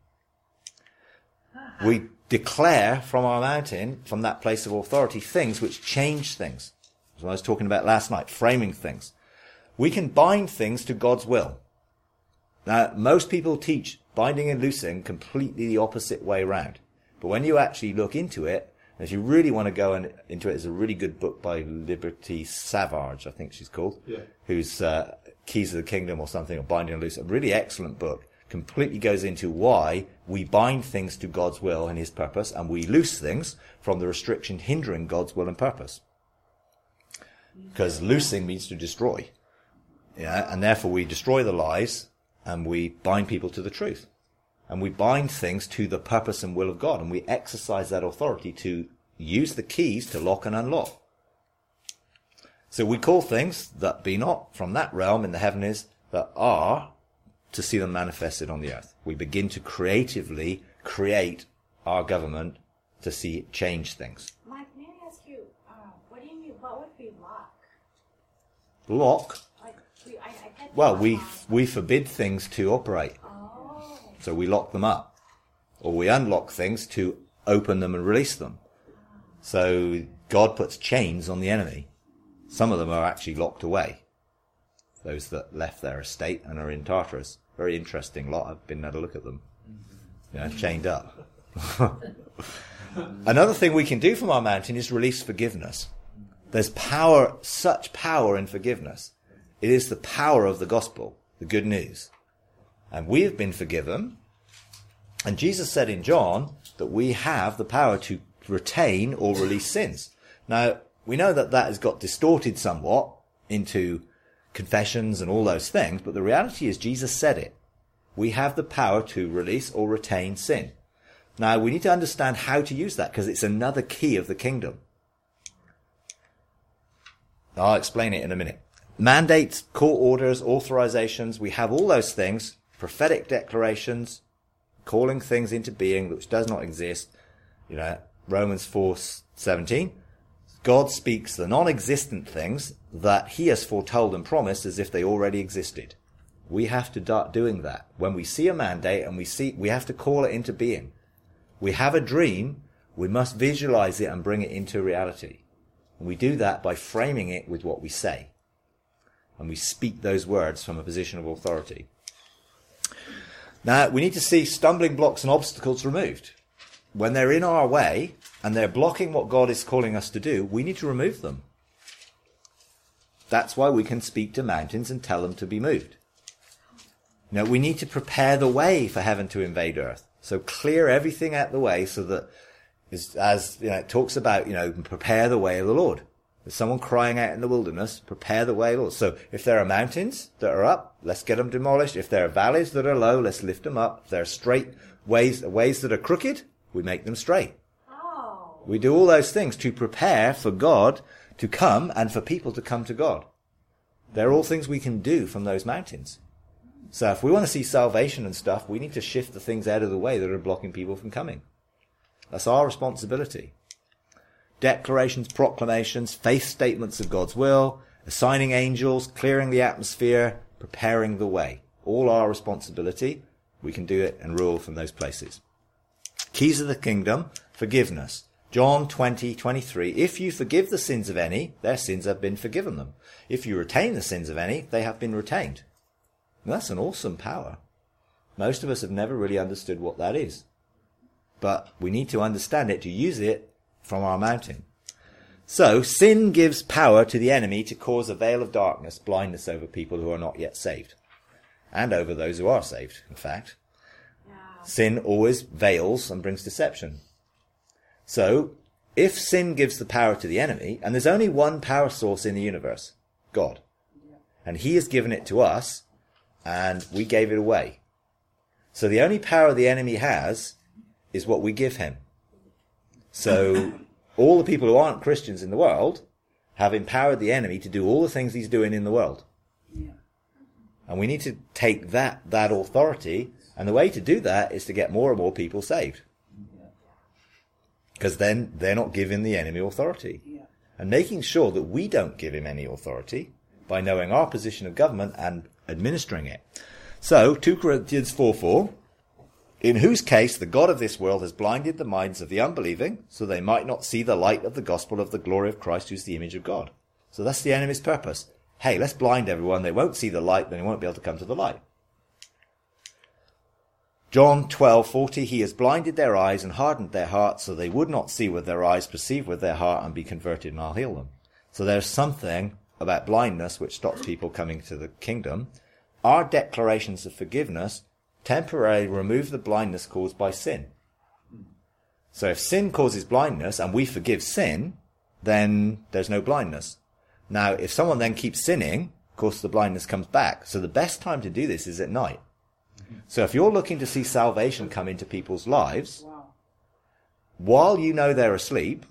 We declare from our mountain, from that place of authority, things which change things. As I was talking about last night, framing things. We can bind things to God's will. Now, most people teach binding and loosing completely the opposite way round. But when you actually look into it, and if you really want to go in, into it, there's a really good book by Liberty Savage, I think she's called, yeah. who's uh, Keys of the Kingdom or something, or Binding and Loosing. A really excellent book. Completely goes into why we bind things to God's will and his purpose, and we loose things from the restriction hindering God's will and purpose. Because loosing means to destroy. Yeah, and therefore we destroy the lies and we bind people to the truth. And we bind things to the purpose and will of God, and we exercise that authority to use the keys to lock and unlock. So we call things that be not from that realm in the heavens that are to see them manifested on the earth. We begin to creatively create our government to see it change things. Mike, may I ask you, uh, what do you mean, what would we lock? Lock? Like, we, I, I can't Well, we we forbid things to operate. Oh. So we lock them up. Or we unlock things to open them and release them. So God puts chains on the enemy. Some of them are actually locked away. Those that left their estate and are in Tartarus. Very interesting lot. I've been had a look at them. You know, chained up. Another thing we can do from our mountain is release forgiveness. There's power, such power in forgiveness. It is the power of the gospel, the good news. And we have been forgiven. And Jesus said in John that we have the power to retain or release sins. Now, we know that that has got distorted somewhat into confessions and all those things, but the reality is Jesus said it. We have the power to release or retain sin. Now, we need to understand how to use that, because it's another key of the kingdom. I'll explain it in a minute. Mandates, court orders, authorizations, we have all those things, prophetic declarations, calling things into being which does not exist. You know, Romans four seventeen. God speaks the non-existent things that he has foretold and promised as if they already existed. We have to start doing that. When we see a mandate and we see, we have to call it into being. We have a dream, we must visualize it and bring it into reality. And we do that by framing it with what we say. And we speak those words from a position of authority. Now, we need to see stumbling blocks and obstacles removed. When they're in our way and they're blocking what God is calling us to do, we need to remove them. That's why we can speak to mountains and tell them to be moved. Now, we need to prepare the way for heaven to invade earth. So clear everything out the way so that is, as you know, it talks about, you know, prepare the way of the Lord. There's someone crying out in the wilderness, prepare the way of the Lord. So if there are mountains that are up, let's get them demolished. If there are valleys that are low, let's lift them up. If there are straight ways, ways that are crooked, we make them straight. Oh. We do all those things to prepare for God to come and for people to come to God. They're all things we can do from those mountains. So if we want to see salvation and stuff, we need to shift the things out of the way that are blocking people from coming. That's our responsibility. Declarations, proclamations, faith statements of God's will, assigning angels, clearing the atmosphere, preparing the way. All our responsibility. We can do it and rule from those places. Keys of the kingdom, forgiveness. John twenty twenty-three. If you forgive the sins of any, their sins have been forgiven them. If you retain the sins of any, they have been retained. And that's an awesome power. Most of us have never really understood what that is. But we need to understand it to use it from our mountain. So, sin gives power to the enemy to cause a veil of darkness, blindness over people who are not yet saved. And over those who are saved, in fact. Yeah. Sin always veils and brings deception. So, if sin gives the power to the enemy, and there's only one power source in the universe, God. And he has given it to us, and we gave it away. So the only power the enemy has is what we give him. So all the people who aren't Christians in the world have empowered the enemy to do all the things he's doing in the world. Yeah. And we need to take that, that authority, and the way to do that is to get more and more people saved. Because then they're not giving the enemy authority. Yeah. And making sure that we don't give him any authority by knowing our position of government and administering it. So, two Corinthians four four, in whose case the God of this world has blinded the minds of the unbelieving, so they might not see the light of the gospel of the glory of Christ, who's the image of God. So that's the enemy's purpose. Hey, let's blind everyone. They won't see the light, then they won't be able to come to the light. John twelve forty, he has blinded their eyes and hardened their hearts, so they would not see with their eyes, perceive with their heart, and be converted, and I'll heal them. So there's something about blindness which stops people coming to the kingdom. Our declarations of forgiveness temporarily remove the blindness caused by sin. So if sin causes blindness and we forgive sin, then there's no blindness. Now, if someone then keeps sinning, of course the blindness comes back. So the best time to do this is at night. So if you're looking to see salvation come into people's lives, Wow. while you know they're asleep,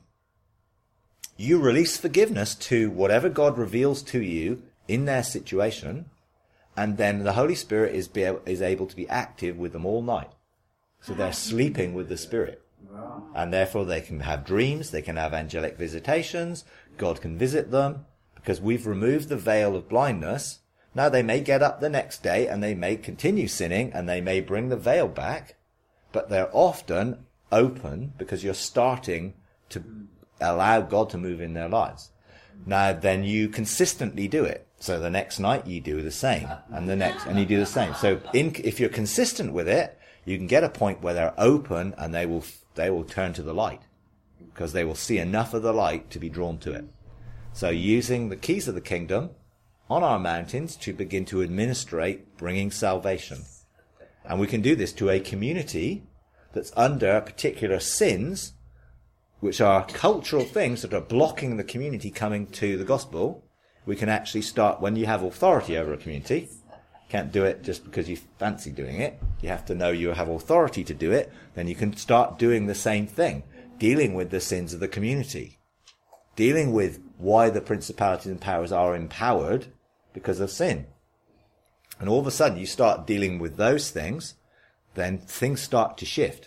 you release forgiveness to whatever God reveals to you in their situation, and then the Holy Spirit is, be able, is able to be active with them all night. So they're sleeping with the Spirit. Wow. And therefore they can have dreams, they can have angelic visitations, God can visit them, because we've removed the veil of blindness. Now they may get up the next day and they may continue sinning and they may bring the veil back, but they're often open because you're starting to allow God to move in their lives. Now then you consistently do it. So the next night you do the same, and the next, and you do the same. So in, if you're consistent with it, you can get a point where they're open and they will, they will turn to the light because they will see enough of the light to be drawn to it. So using the keys of the kingdom on our mountains to begin to administrate bringing salvation. And we can do this to a community that's under particular sins, which are cultural things that are blocking the community coming to the gospel. We can actually start, when you have authority over a community, can't do it just because you fancy doing it. You have to know you have authority to do it. Then you can start doing the same thing, dealing with the sins of the community, dealing with why the principalities and powers are empowered because of sin. And all of a sudden you start dealing with those things, then things start to shift.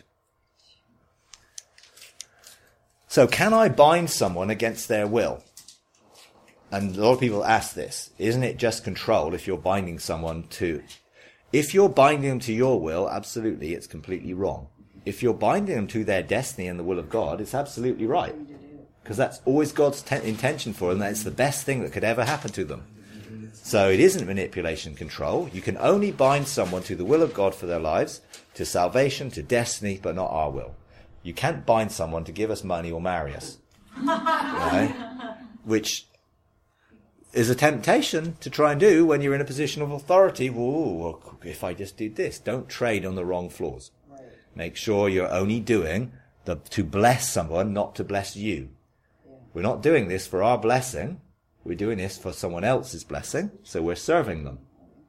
So can I bind someone against their will? And a lot of people ask this. Isn't it just control if you're binding someone to... If you're binding them to your will, absolutely, it's completely wrong. If you're binding them to their destiny and the will of God, it's absolutely right. Because that's always God's te- intention for them. That's the best thing that could ever happen to them. So it isn't manipulation, control. You can only bind someone to the will of God for their lives, to salvation, to destiny, but not our will. You can't bind someone to give us money or marry us. You know? Which is a temptation to try and do when you're in a position of authority. Well, if I just did this, don't trade on the wrong floors. Make sure you're only doing the, to bless someone, not to bless you. Yeah. We're not doing this for our blessing. We're doing this for someone else's blessing. So we're serving them.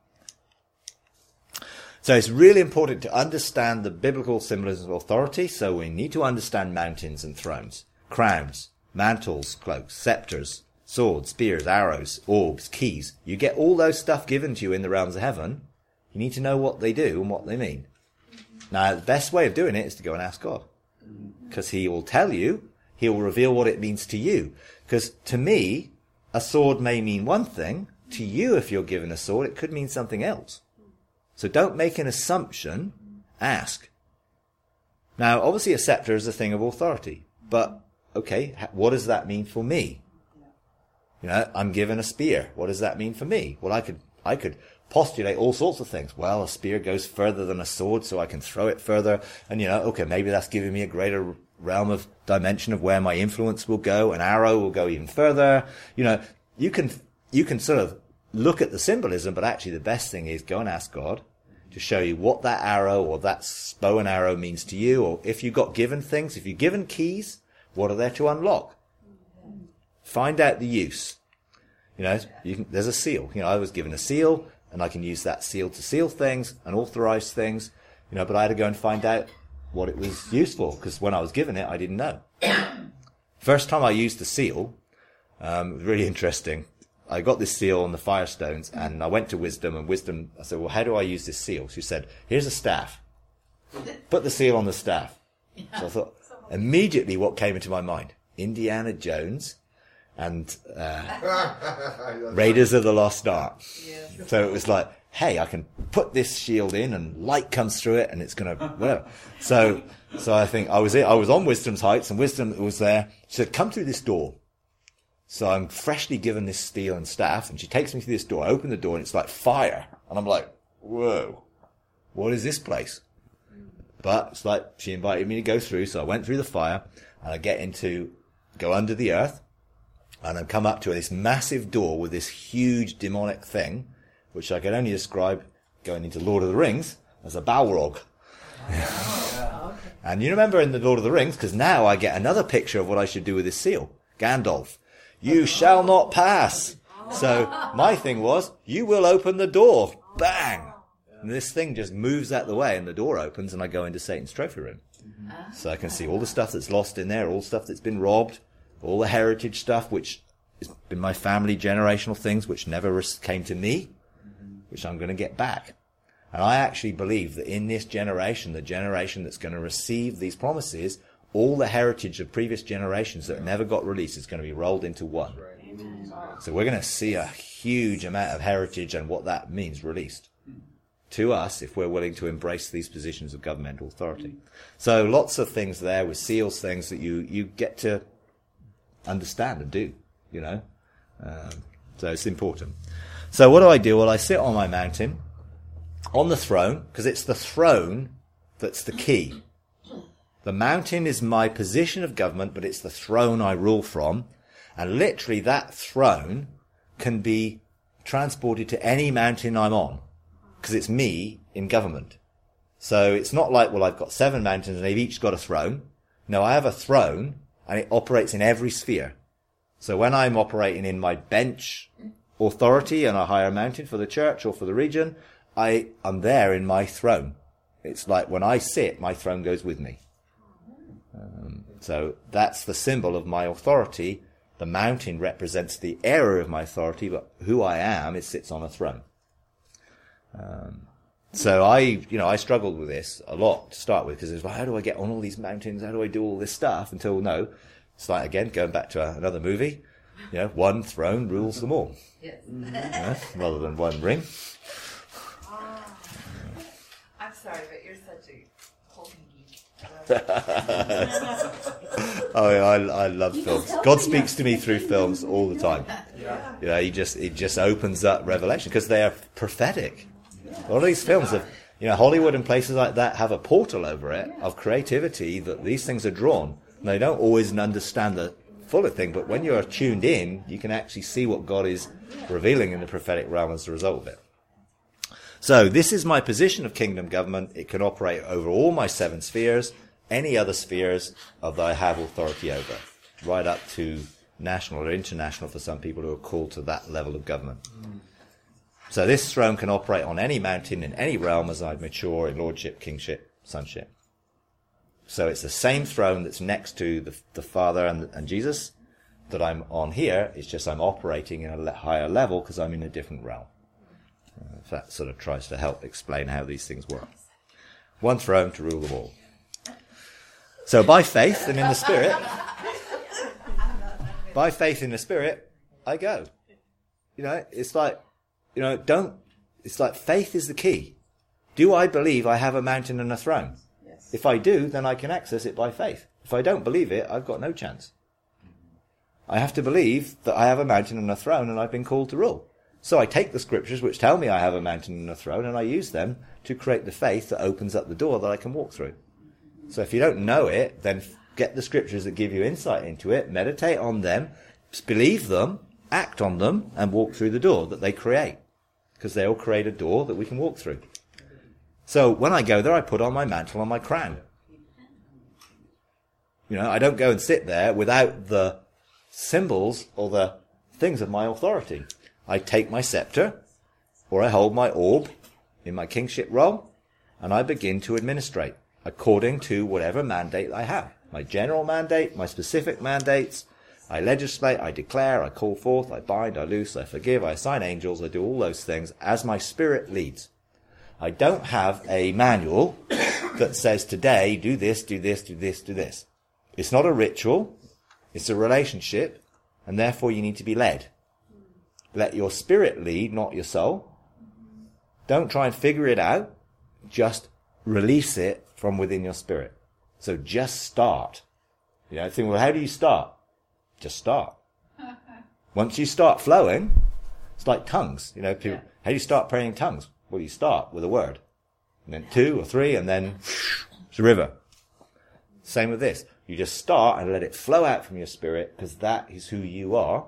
So it's really important to understand the biblical symbolism of authority. So we need to understand mountains and thrones, crowns, mantles, cloaks, scepters, swords, spears, arrows, orbs, keys. You get all those stuff given to you in the realms of heaven. You need to know what they do and what they mean. Now, the best way of doing it is to go and ask God. Because he will tell you, he will reveal what it means to you. Because to me, a sword may mean one thing. To you, if you're given a sword, it could mean something else. So don't make an assumption, ask. Now, obviously a scepter is a thing of authority. But, okay, what does that mean for me? You know, I'm given a spear. What does that mean for me? Well, I could, I could postulate all sorts of things. Well, a spear goes further than a sword, so I can throw it further. And, you know, okay, maybe that's giving me a greater realm of dimension of where my influence will go. An arrow will go even further. You know, you can, you can sort of look at the symbolism, but actually the best thing is go and ask God to show you what that arrow or that bow and arrow means to you. Or if you got given things, if you're given keys, what are there to unlock? Find out the use. You know, you can, there's a seal. You know, I was given a seal, and I can use that seal to seal things and authorize things. You know, but I had to go and find out what it was used for, because when I was given it, I didn't know. First time I used the seal, um, it was really interesting. I got this seal on the Firestones, and I went to Wisdom, and Wisdom, I said, well, how do I use this seal? She said, here's a staff. Put the seal on the staff. So I thought, immediately what came into my mind? Indiana Jones and uh, Raiders of the Lost Ark. Yeah. So it was like, hey, I can put this shield in, and light comes through it, and it's going to whatever. So, so I think I was I was on Wisdom's Heights, and Wisdom was there. She said, come through this door. So I'm freshly given this steel and staff, and she takes me through this door. I open the door, and it's like fire, and I'm like, whoa, what is this place? But it's like she invited me to go through, so I went through the fire, and I get into go under the earth. And I come up to this massive door with this huge demonic thing, which I can only describe, going into Lord of the Rings, as a Balrog. Yeah. And you remember in the Lord of the Rings, because now I get another picture of what I should do with this seal. Gandalf, you shall not pass. So my thing was, you will open the door. Bang! And this thing just moves out the way, and the door opens, and I go into Satan's trophy room. So I can see all the stuff that's lost in there, all the stuff that's been robbed, all the heritage stuff, which has been my family generational things, which never came to me, which I'm going to get back. And I actually believe that in this generation, the generation that's going to receive these promises, all the heritage of previous generations that never got released is going to be rolled into one. So we're going to see a huge amount of heritage and what that means released to us if we're willing to embrace these positions of governmental authority. So lots of things there with seals, things that you, you get to understand and do, you know. Um, so it's important. So what do I do? Well, I sit on my mountain, on the throne, because it's the throne that's the key. The mountain is my position of government, but it's the throne I rule from. And literally that throne can be transported to any mountain I'm on, because it's me in government. So it's not like, well, I've got seven mountains and they've each got a throne. No, I have a throne, and it operates in every sphere. So when I'm operating in my bench authority on a higher mountain for the church or for the region, I am there in my throne. It's like when I sit, my throne goes with me. Um, so that's the symbol of my authority. The mountain represents the area of my authority, but who I am, it sits on a throne. Um, so I, you know, I struggled with this a lot to start with, because it's like, how do I get on all these mountains? How do I do all this stuff? Until, no, it's like, again, going back to a, another movie, you know, one throne rules them all. Yes. Yeah, rather than one ring. Oh, I'm sorry, but you're such a holding geek. Oh, yeah, I, I love films. God speaks to me through films all the time. Yeah. You know, he just, it just opens up revelation, because they are prophetic. A lot of these films have, you know, Hollywood and places like that have a portal over it of creativity that these things are drawn. And they don't always understand the fuller thing, but when you're tuned in, you can actually see what God is revealing in the prophetic realm as a result of it. So this is my position of kingdom government. It can operate over all my seven spheres, any other spheres of that I have authority over, right up to national or international for some people who are called to that level of government. Mm. So this throne can operate on any mountain in any realm as I mature in lordship, kingship, sonship. So it's the same throne that's next to the, the Father and, and Jesus that I'm on here. It's just I'm operating in a le- higher level because I'm in a different realm. Uh, if that sort of tries to help explain how these things work. One throne to rule them all. So by faith and in the Spirit, by faith in the Spirit, I go. You know, it's like, you know, don't, it's like faith is the key. Do I believe I have a mountain and a throne? Yes. If I do, then I can access it by faith. If I don't believe it, I've got no chance. I have to believe that I have a mountain and a throne and I've been called to rule. So I take the scriptures which tell me I have a mountain and a throne and I use them to create the faith that opens up the door that I can walk through. So if you don't know it, then get the scriptures that give you insight into it, meditate on them, believe them, act on them, and walk through the door that they create. Because they all create a door that we can walk through. So when I go there, I put on my mantle and my crown. You know, I don't go and sit there without the symbols or the things of my authority. I take my scepter, or I hold my orb in my kingship role, and I begin to administrate according to whatever mandate I have. My general mandate, my specific mandates. I legislate, I declare, I call forth, I bind, I loose, I forgive, I assign angels, I do all those things as my spirit leads. I don't have a manual that says today, do this, do this, do this, do this. It's not a ritual, it's a relationship, and therefore you need to be led. Let your spirit lead, not your soul. Don't try and figure it out, just release it from within your spirit. So just start. You know, think, well, how do you start? Just start. Once you start flowing, it's like tongues. You know, people, yeah. How do you start praying in tongues? Well, you start with a word, and then two or three, and then it's a river. Same with this. You just start and let it flow out from your spirit, because that is who you are.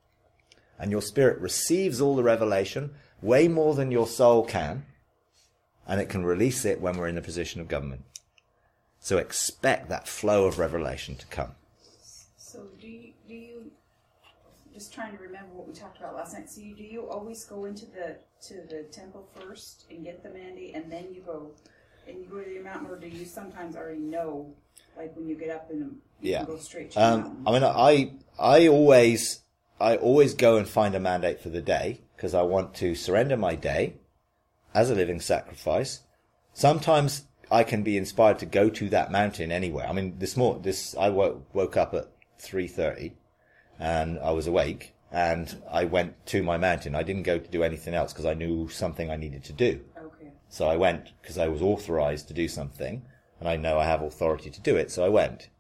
And your spirit receives all the revelation, way more than your soul can, and it can release it when we're in a position of government. So expect that flow of revelation to come. So do you, do you, just trying to remember what we talked about last night, so you, do you always go into the to the temple first and get the mandate, and then you go and you go to your mountain, or do you sometimes already know, like when you get up and you yeah. can go straight to your um, mountain? I mean, I I always I always go and find a mandate for the day, because I want to surrender my day as a living sacrifice. Sometimes I can be inspired to go to that mountain anywhere. I mean, this morning, this I woke, woke up at three thirty, and I was awake, and I went to my mountain. I didn't go to do anything else because I knew something I needed to do. Okay. So I went because I was authorized to do something, and I know I have authority to do it, so I went.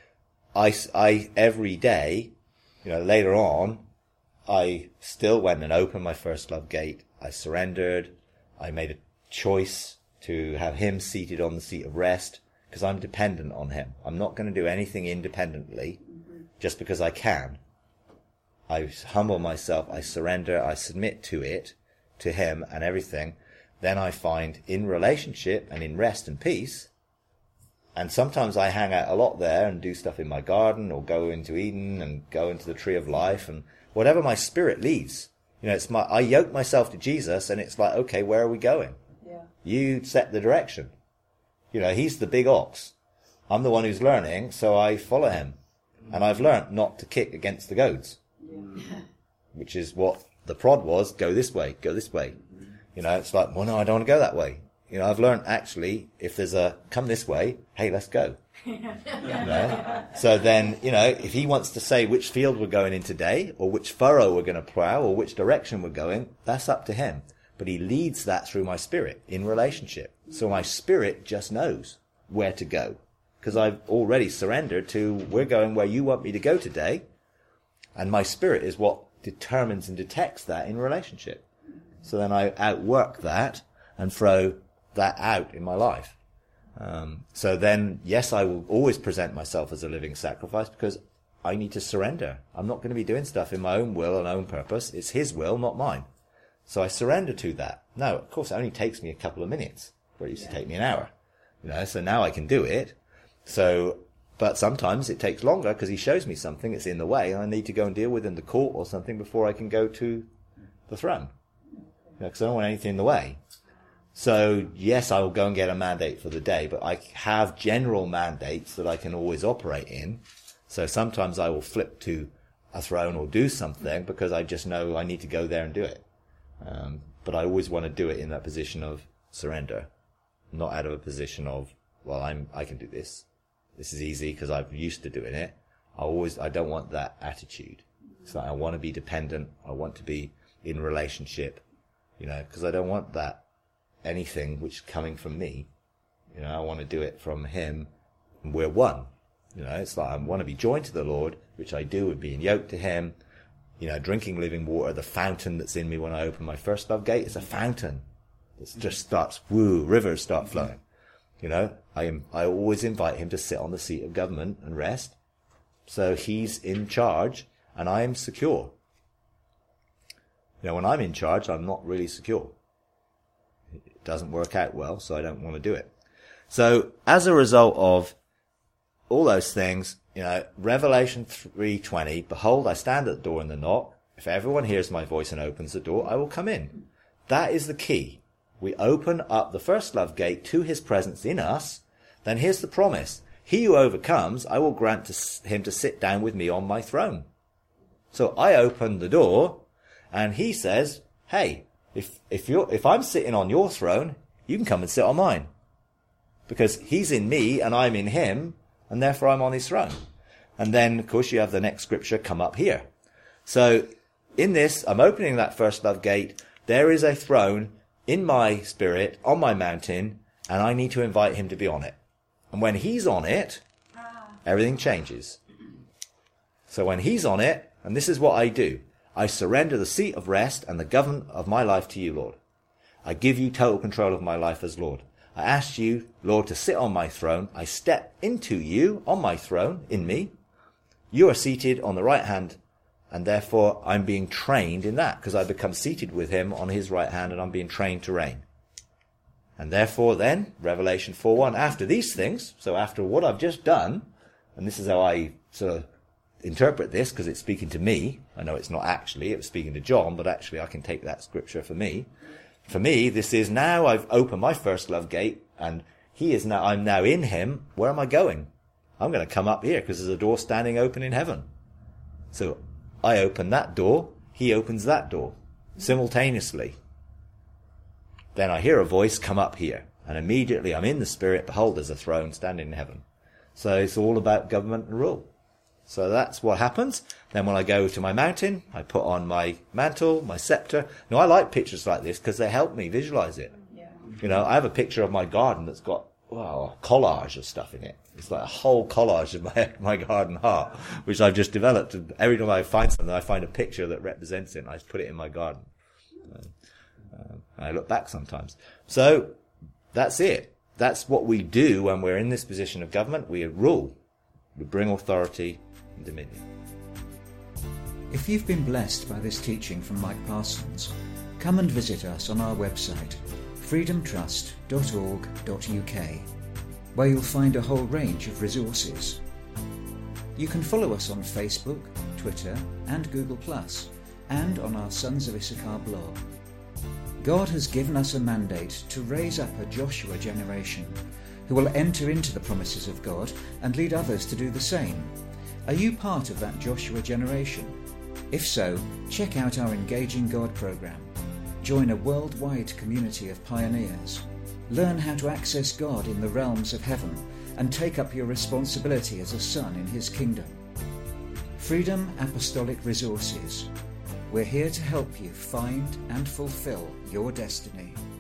I, I every day, you know, later on, I still went and opened my first love gate. I surrendered. I made a choice to have him seated on the seat of rest, because I'm dependent on him. I'm not going to do anything independently mm-hmm. just because I can. I humble myself, I surrender, I submit to it, to him and everything. Then I find in relationship and in rest and peace, and sometimes I hang out a lot there and do stuff in my garden, or go into Eden and go into the tree of life, and whatever my spirit leads. You know, it's my, I yoke myself to Jesus, and it's like, okay, where are we going? You set the direction. You know, he's the big ox. I'm the one who's learning, so I follow him. And I've learnt not to kick against the goads. Yeah. Which is what the prod was, go this way, go this way. You know, it's like, well, no, I don't want to go that way. You know, I've learnt actually, if there's a, come this way, hey, let's go. You know? So then, you know, if he wants to say which field we're going in today, or which furrow we're going to plough, or which direction we're going, that's up to him. But he leads that through my spirit in relationship. So my spirit just knows where to go, because I've already surrendered to, we're going where you want me to go today. And my spirit is what determines and detects that in relationship. So then I outwork that and throw that out in my life. Um, so then, yes, I will always present myself as a living sacrifice, because I need to surrender. I'm not going to be doing stuff in my own will and own purpose. It's his will, not mine. So I surrender to that. Now, of course, it only takes me a couple of minutes, where it used yeah. to take me an hour. You know, so now I can do it. So, but sometimes it takes longer because he shows me something that's in the way, and I need to go and deal with in the court or something before I can go to the throne. Because I don't want anything in the way. So, yes, I will go and get a mandate for the day, but I have general mandates that I can always operate in. So sometimes I will flip to a throne or do something because I just know I need to go there and do it. Um, but I always want to do it in that position of surrender, not out of a position of, well, I'm, I can do this. This is easy because I'm used to doing it. I always, I don't want that attitude. So I want to be dependent. I want to be in relationship, you know, because I don't want that anything which is coming from me. You know, I want to do it from him, and we're one. You know, it's like I want to be joined to the Lord, which I do with being yoked to him, you know, drinking living water, the fountain that's in me when I open my first love gate is a fountain. It just starts, woo, rivers start flowing. You know, I am, I always invite him to sit on the seat of government and rest. So he's in charge and I am secure. You know, when I'm in charge, I'm not really secure. It doesn't work out well, so I don't want to do it. So as a result of all those things, you know, Revelation three twenty, behold, I stand at the door and the knock. If everyone hears my voice and opens the door, I will come in. That is the key. We open up the first love gate to his presence in us. Then here's the promise. He who overcomes, I will grant to him to sit down with me on my throne. So I open the door and he says, hey, if, if you're, if I'm sitting on your throne, you can come and sit on mine. Because he's in me and I'm in him, and therefore I'm on his throne. And then, of course, you have the next scripture come up here. So in this, I'm opening that first love gate. There is a throne in my spirit on my mountain, and I need to invite him to be on it. And when he's on it, everything changes. So when he's on it, and this is what I do, I surrender the seat of rest and the government of my life to you, Lord. I give you total control of my life as Lord. I ask you, Lord, to sit on my throne. I step into you on my throne, in me. You are seated on the right hand, and therefore I'm being trained in that, because I become seated with him on his right hand, and I'm being trained to reign. And therefore then, Revelation four one, after these things, so after what I've just done, and this is how I sort of interpret this, because it's speaking to me. I know it's not actually, it was speaking to John, but actually I can take that scripture for me. For me, this is now I've opened my first love gate, and he is now, I'm now in him. Where am I going? I'm going to come up here because there's a door standing open in heaven. So I open that door, he opens that door simultaneously. Then I hear a voice come up here, and immediately I'm in the spirit. Behold, there's a throne standing in heaven. So it's all about government and rule. So that's what happens. Then when I go to my mountain, I put on my mantle, my scepter. Now, I like pictures like this because they help me visualize it. Yeah. You know, I have a picture of my garden that's got, wow, a collage of stuff in it. It's like a whole collage of my my garden heart, which I've just developed. Every time I find something, I find a picture that represents it, and I put it in my garden. Uh, I look back sometimes. So that's it. That's what we do when we're in this position of government. We rule. We bring authority and dominion. If you've been blessed by this teaching from Mike Parsons, come and visit us on our website, freedom trust dot org dot U K, where you'll find a whole range of resources. You can follow us on Facebook, Twitter and Google plus, and on our Sons of Issachar blog. God has given us a mandate to raise up a Joshua generation who will enter into the promises of God and lead others to do the same. Are you part of that Joshua generation? If so, check out our Engaging God program. Join a worldwide community of pioneers. Learn how to access God in the realms of heaven and take up your responsibility as a son in his kingdom. Freedom Apostolic Resources. We're here to help you find and fulfill your destiny.